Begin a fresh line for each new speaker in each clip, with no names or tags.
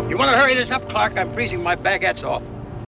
You want to hurry this up, Clark? I'm freezing my baguettes off.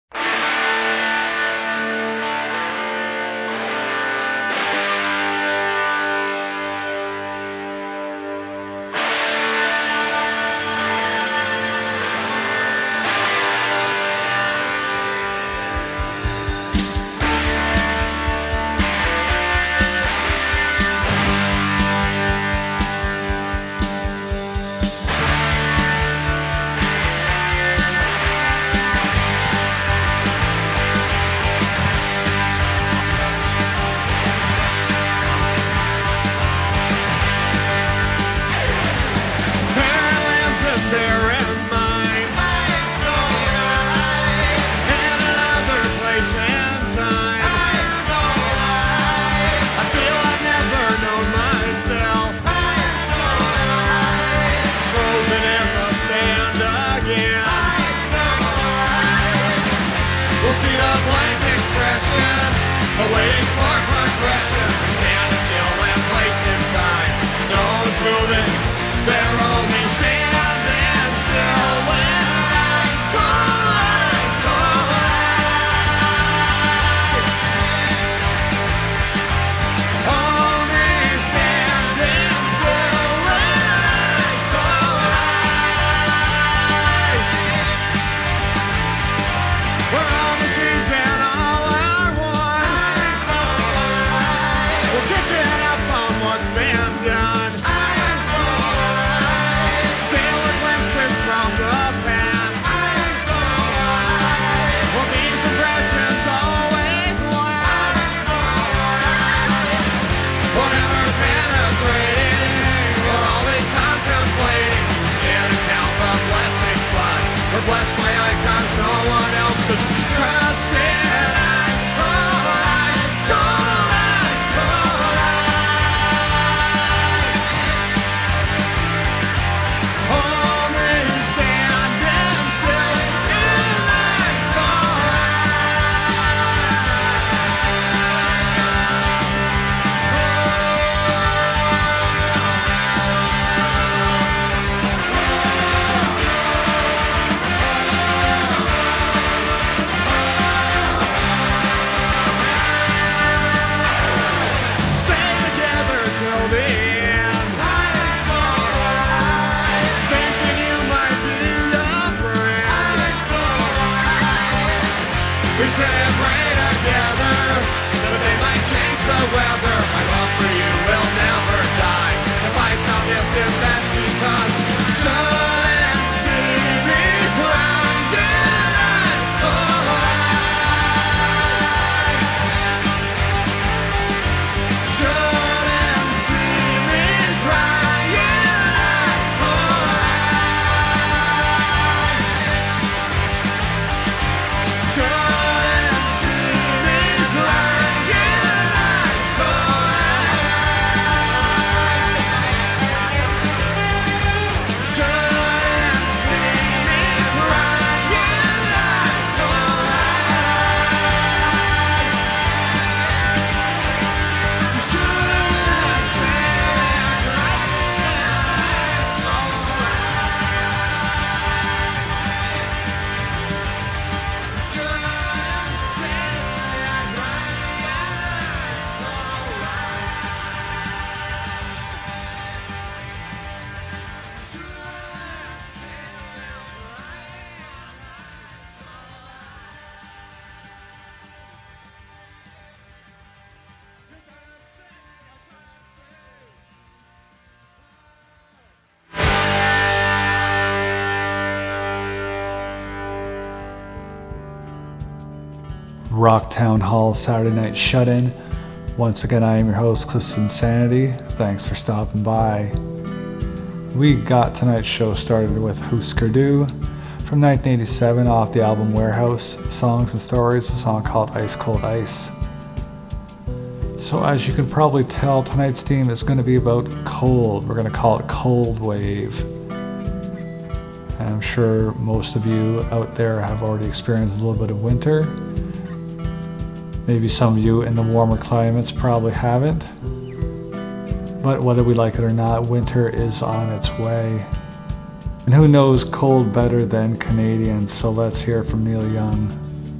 Rock Town Hall Saturday Night Shut-In. Once again, I am your host, Cliff Insanity. Thanks for stopping by. We got tonight's show started with Husker Du from 1987 off the album Warehouse Songs and Stories, a song called Ice Cold Ice. So as you can probably tell, tonight's theme is going to be about cold. We're going to call it Cold Wave. And I'm sure most of you out there have already experienced a little bit of winter. Maybe some of you in the warmer climates probably haven't. But whether we like it or not, winter is on its way. And who knows cold better than Canadians? So let's hear from Neil Young.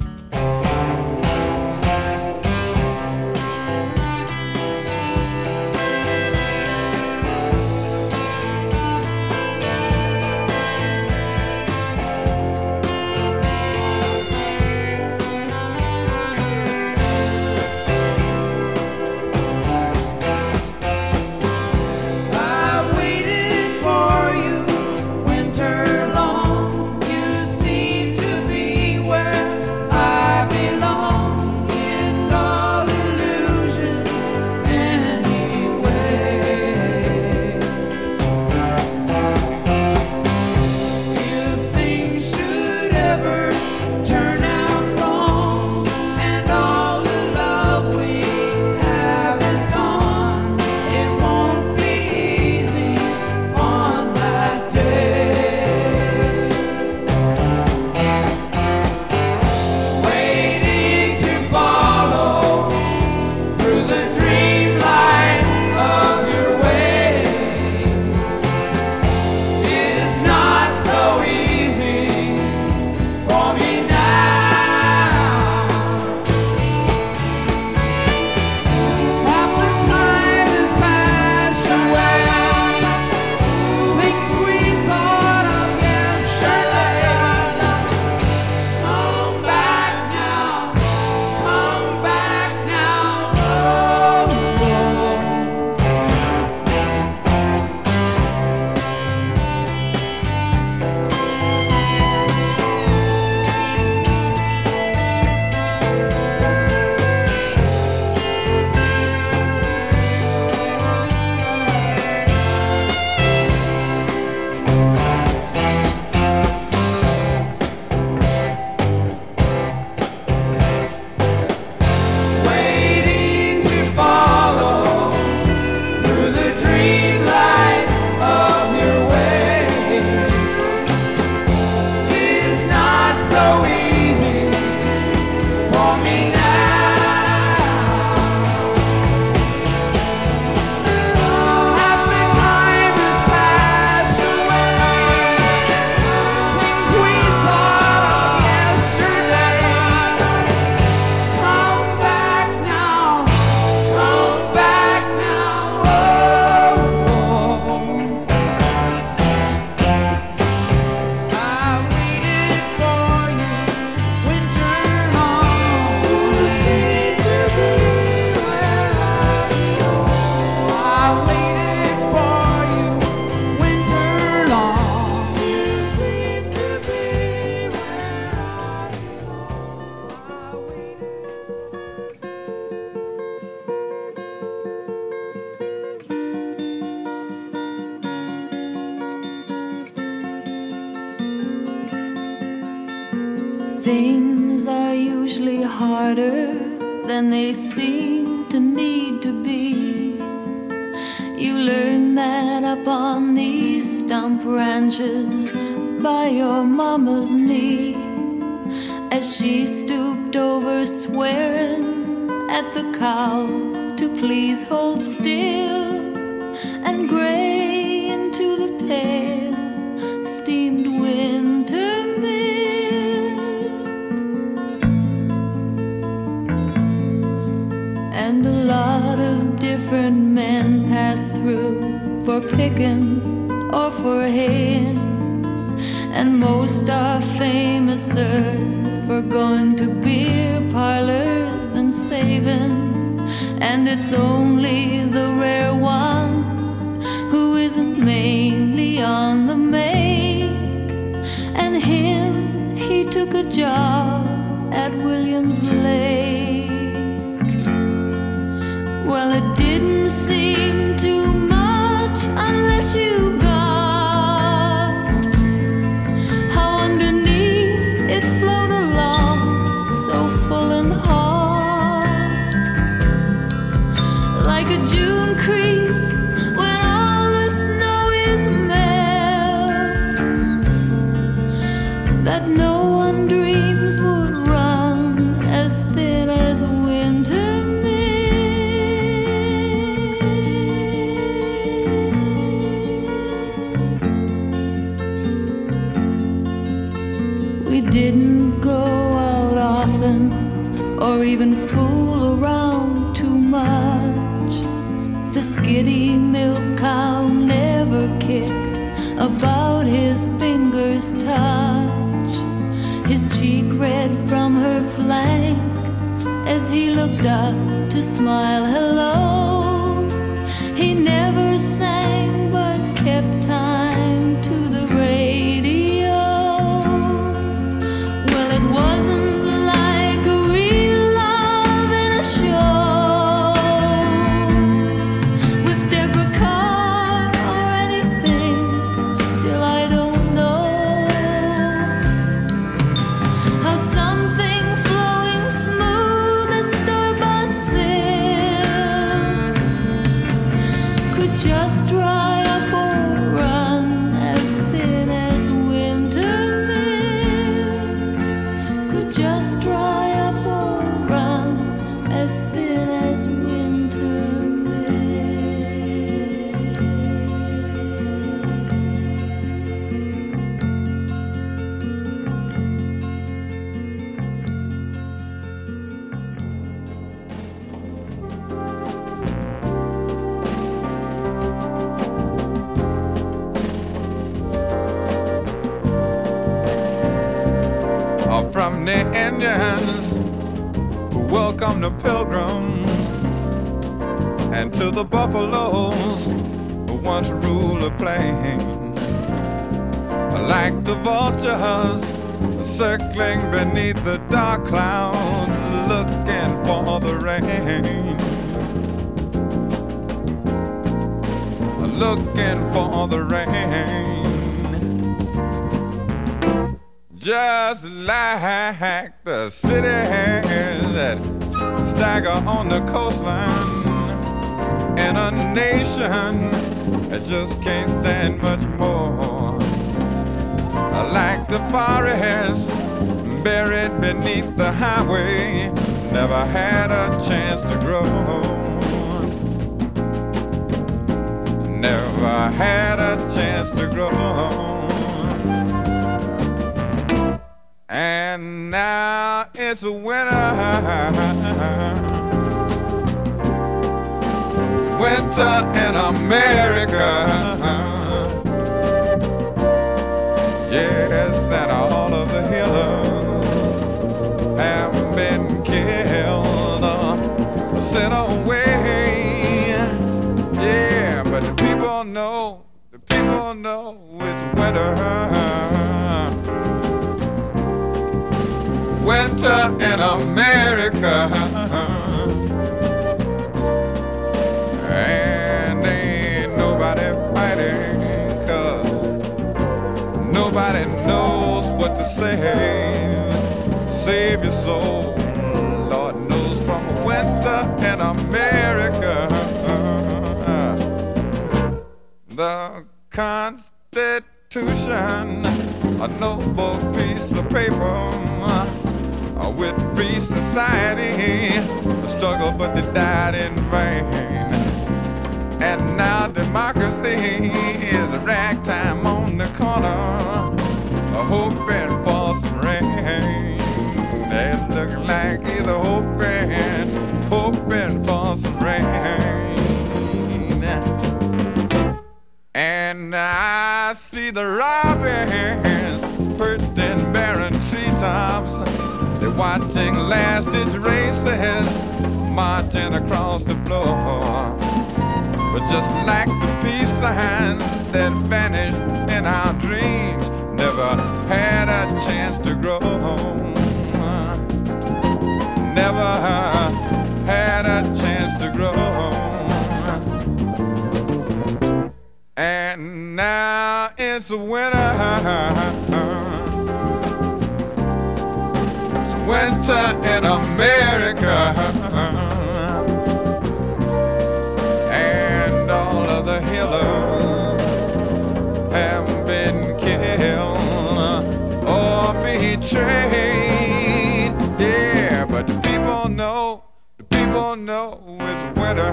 Things are usually harder than they seem to need to be. You learn that up on these stump ranches by your mama's knee, as she stooped over swearing at the cow to please hold still, and gray into the pale steamed winter milk, and a lot of different men pass through for picking or for haying, and most are famouser for going to beer parlors than saving. And it's only the rare one who isn't mainly on the make, and him, he took a job at Williams Lake. Well, it didn't seem too much unless you got how underneath it flowed along so full and hard, like a June creek when all the snow is melt, that no one dreams would run as didn't go out often or even fool around too much. The skitty milk cow never kicked about his fingers' touch. His cheek red from her flank as he looked up to smile hello. He never sang but kept time to the radio. Well, it wasn't like a real love in a show with Deborah Carr or anything. Still, I don't know how something flowing smooth as store-bought silk could just dry up or run as thin as winter milk. Could just dry up or run as thin as winter
From the Indians who welcome the pilgrims, and to the buffaloes who once ruled the plain. Like the vultures circling beneath the dark clouds, looking for the rain, looking for the rain. Just like the cities that stagger on the coastline, in a nation that just can't stand much more. Like the forest buried beneath the highway, never had a chance to grow. Never had a chance to grow. And now it's winter. It's winter in America. Yes, and all of the healers have been killed or sent away. Yeah, but the people know it's winter. Winter in America, and ain't nobody fighting, 'cause nobody knows what to say. Save your soul, Lord knows, from winter in America. The Constitution, a noble piece of paper, with free society, the struggle but they died in vain. And now democracy is a ragtime on the corner, hoping for some rain. They look like either hoping for some rain. And I see the robins perched in barren treetops. They're watching last-ditch races marching across the floor. But just like the peace sign that vanished in our dreams, never had a chance to grow. Never had a chance to grow. And now it's winter. Winter in America, and all of the healers have been killed or betrayed. Yeah, but the people know it's winter.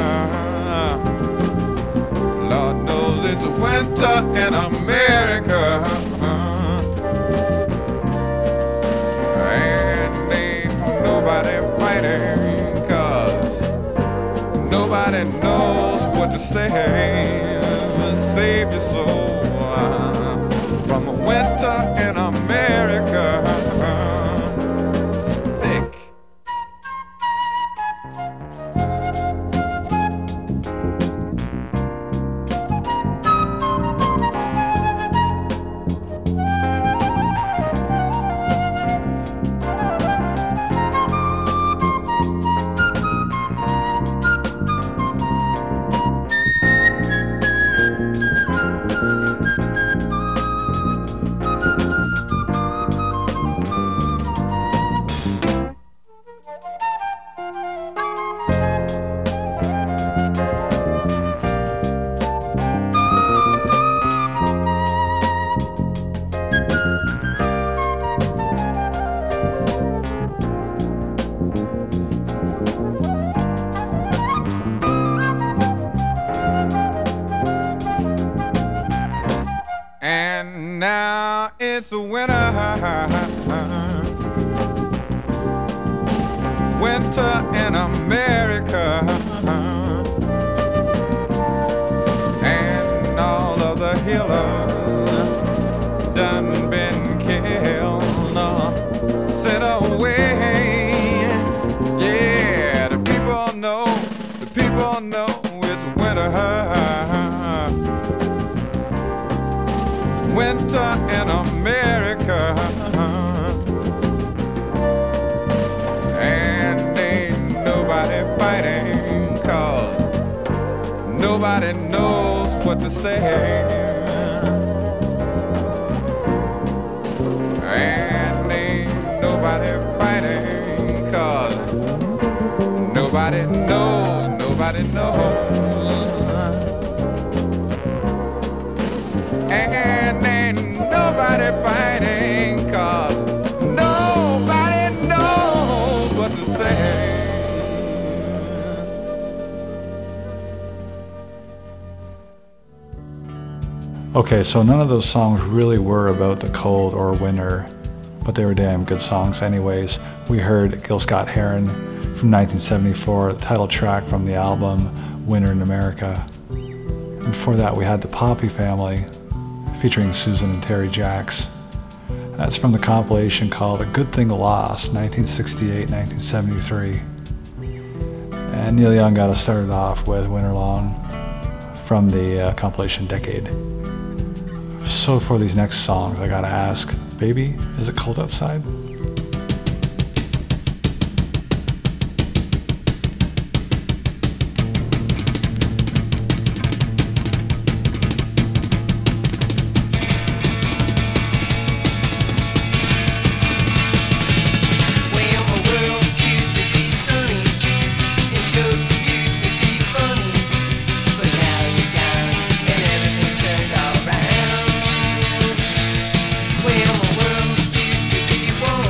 Lord knows it's winter in America. save your soul from winter in America. Stick. And now it's winter, winter in America, and all of the healers done been killed, sent away. Yeah, the people know it's winter. Winter in America, and ain't nobody fighting, 'cause nobody knows what to say. And ain't nobody fighting, 'cause nobody knows, nobody knows. And ain't nobody fighting, 'cause nobody knows what to say.
Okay, so none of those songs really were about the cold or winter, but they were damn good songs anyways. We heard Gil Scott-Heron from 1974, the title track from the album Winter in America. And before that we had the Poppy Family, featuring Susan and Terry Jacks. That's from the compilation called A Good Thing Lost, 1968-1973. And Neil Young got us started off with Winter Long from the compilation Decade. So for these next songs, I gotta ask, baby, is it cold outside?
Well, my world used to be warm.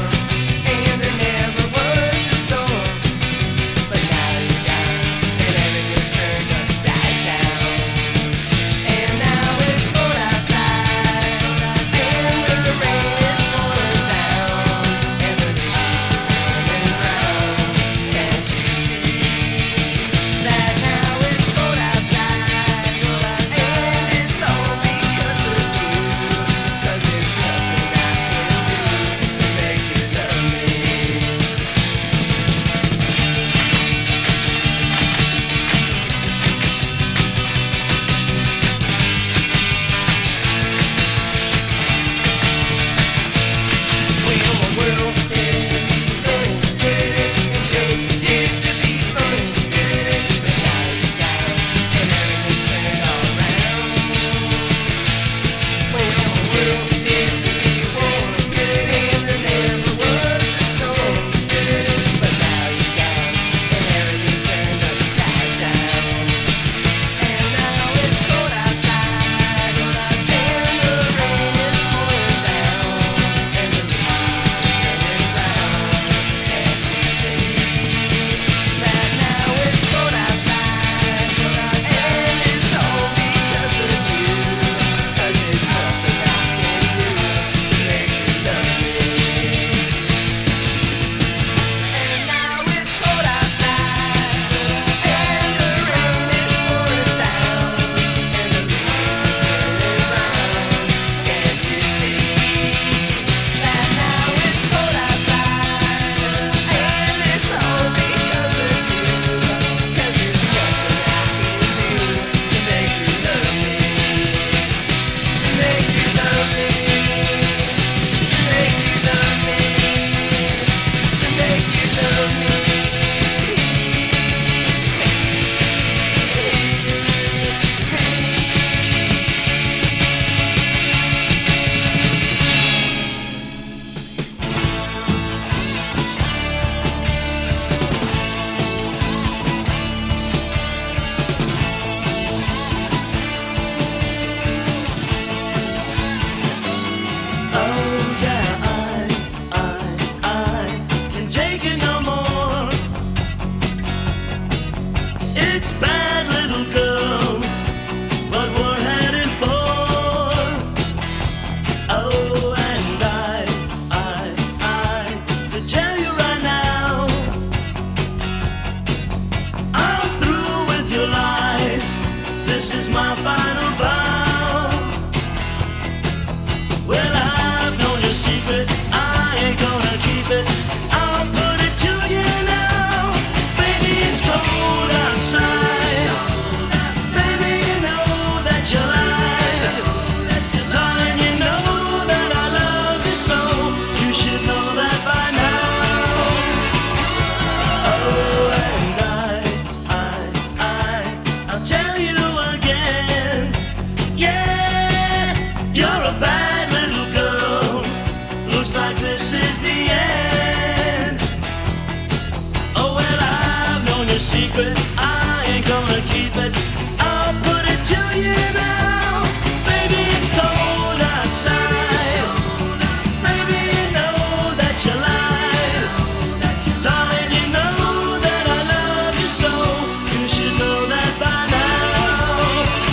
looks like this is the end. Oh well, I've known your secret, I ain't gonna keep it. I'll put it to you now. Baby, it's cold outside. Baby, you know that you lied. Darling, you know that I love you so. You should know that by now.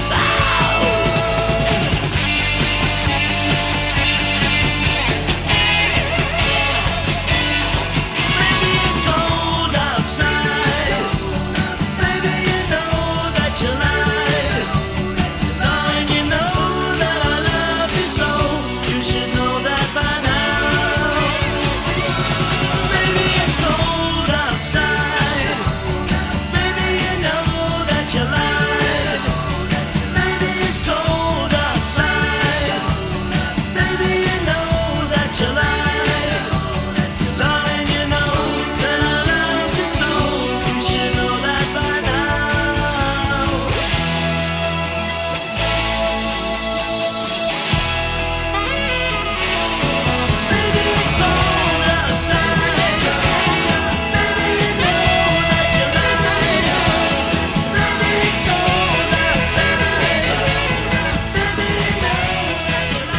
Baby, it's cold outside. Baby, you know that you lied. Darling, you know that I love you so. You should know that by now. Baby, it's cold outside. Baby, you know that you lied. Baby, it's cold outside. Baby, you know that you lied. Darling, you know that I love you so. You should know that by now. Baby, it's cold outside. Baby, you know that you lied. Baby, it's cold outside. Baby, you know that you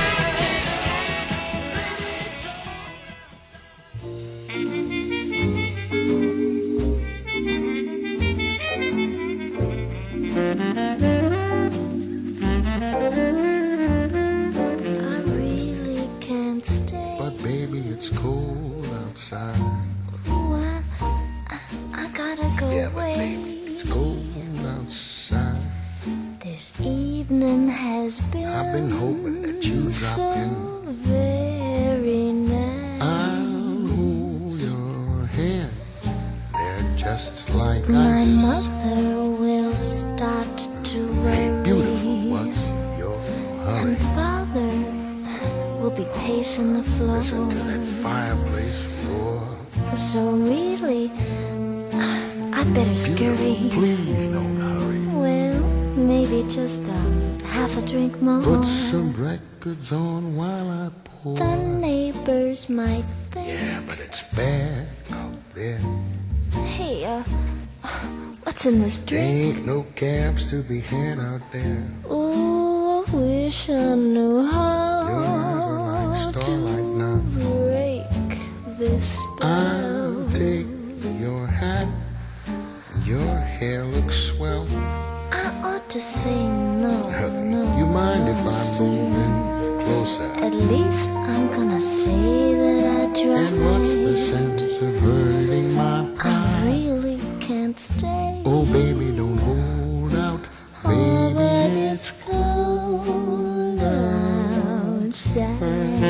I really can't stay.
But baby, it's cold outside.
Ooh, I gotta go
Yeah, but
away.
baby, it's cold outside.
This evening has been
I've been hoping that you
so
drop in.
very nice.
I'll hold your hand. They're just like
My
ice.
mother will start to
Hey, beautiful,
worry,
what's your
and
hurry?
father will be pacing the floor.
Listen to that fireplace roar.
So really, I better scurry.
Beautiful, please don't hurry.
Well, maybe just half a drink more.
Put some records on while I pour.
The neighbors might think,
Yeah, but it's bad out there.
hey, what's in this
There
drink?
ain't no cabs to be had out there.
Ooh, I wish I knew
Your eyes are
how
like
to
starlight now.
break this spell.
I'll take your hat. Your hair looks swell.
I ought to say no, no.
You mind if I
sir.
move in closer?
At least I'm gonna say that I tried.
And what's the sense of hurting my
I
pride?
really can't stay.
Oh, baby, don't hold out.
Oh, but
Baby,
it's cold outside.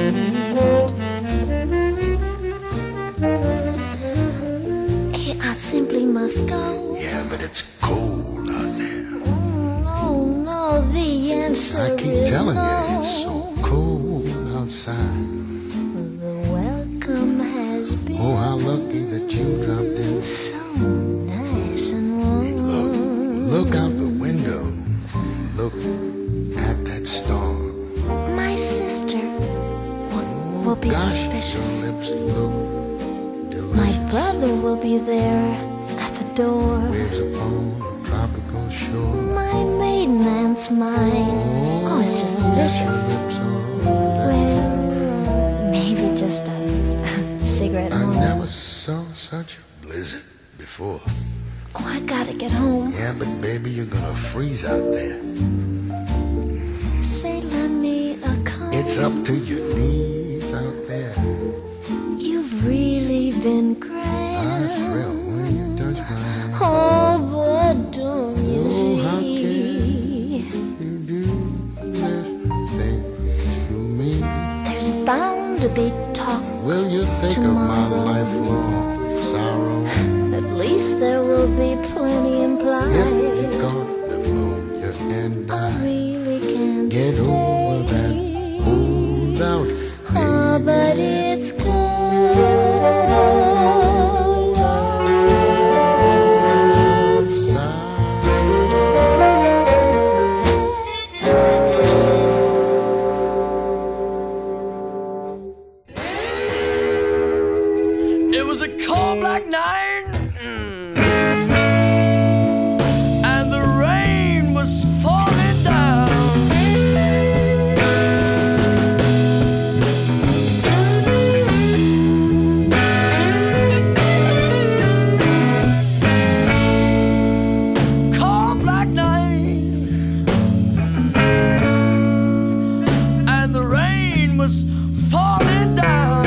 Hey, I simply must go.
yeah, but it's cold out there.
No, no, the answer
I keep
is
telling
no.
you, it's so cold outside.
The welcome has been
Oh, how lucky that you dropped in.
so nice and warm.
Look out the window. Look at that storm.
My sister will be
Gosh, your
suspicious.
lips look
My
delicious.
brother will be there at the door.
Waves upon a tropical shore.
My maiden aunt's mine. Oh, it's just delicious.
Your lips are
Well, maybe just a cigarette
I
home.
never saw such a blizzard before.
Oh, I gotta get home.
Yeah, but baby, you're gonna freeze out there.
Say, lend me a coat.
It's up to your knees out there.
You've really been
I
grand.
thrill when you touch my hand.
Oh, but don't you
Oh, how
see?
You do this thing to me.
There's bound to be talk.
Will you think of my
Tomorrow.
lifelong sorrow?
At least there will be plenty
If you
implied.
caught pneumonia and
I
I
really can't
get over that
stay.
hold out,
Oh, but
baby.
it's cold outside.
cold black night, and the rain was falling down. Cold black night, and the rain was falling down.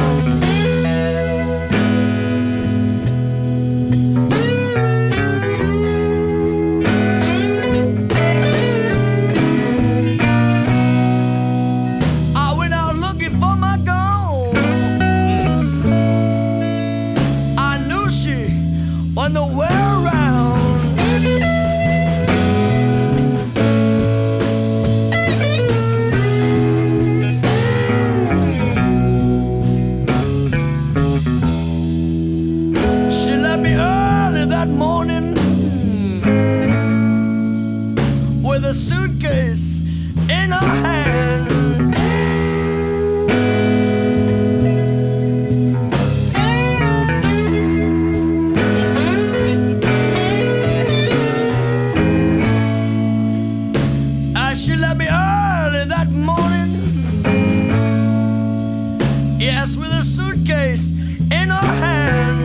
I went out looking for my girl. I knew she was nowhere around. She left me early that morning with a suitcase in her hand. She left me early that morning, yes, with a suitcase in her hand.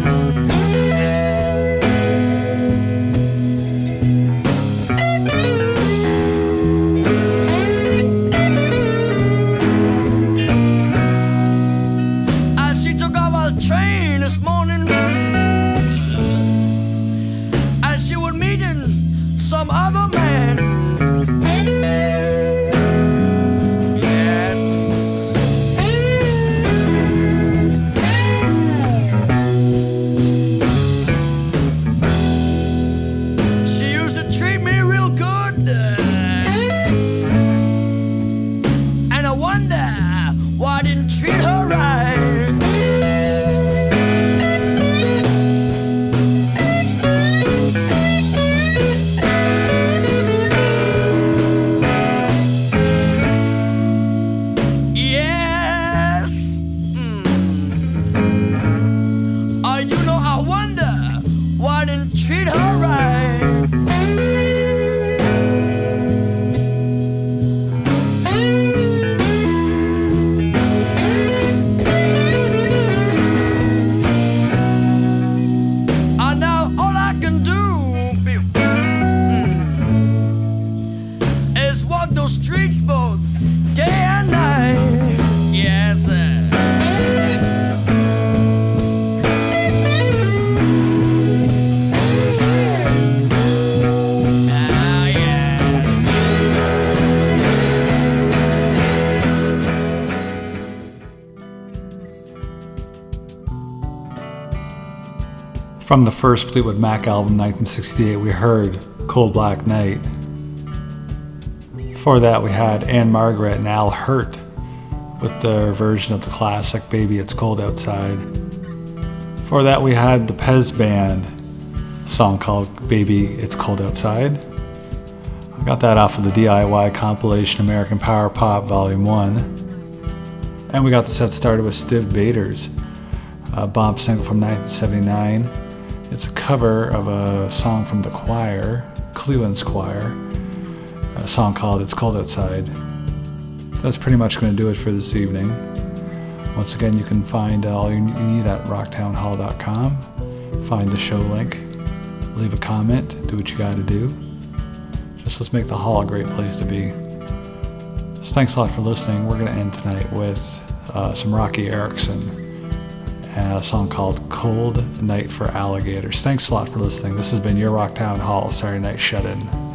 As she took off on the train this morning, and she was meeting some other man. She used to treat me real good, and I wonder why I didn't treat her right. Yes, oh, you know, I wonder why I didn't treat her right. Now all I can do is walk those streets both day and night. Yes, sir. Ah, yes.
From the first Fleetwood Mac album, 1968, we heard Cold Black Night. Before that, we had Anne Margaret and Al Hirt with their version of the classic Baby It's Cold Outside. Before that, we had the Pez Band, a song called Baby It's Cold Outside. I got that off of the DIY compilation American Power Pop Volume 1. And we got the set started with Stiv Bators, a bomb single from 1979. It's a cover of a song from the Choir, Cleland's Choir, a song called It's Cold Outside. So that's pretty much going to do it for this evening. Once again, you can find all you need at rocktownhall.com. Find the show link, leave a comment, do what you got to do. Just let's make the hall a great place to be. So thanks a lot for listening. We're going to end tonight with some Rocky Erickson and a song called Cold Night for Alligators. Thanks a lot for listening. This has been your Rocktown Hall Saturday Night Shut-In.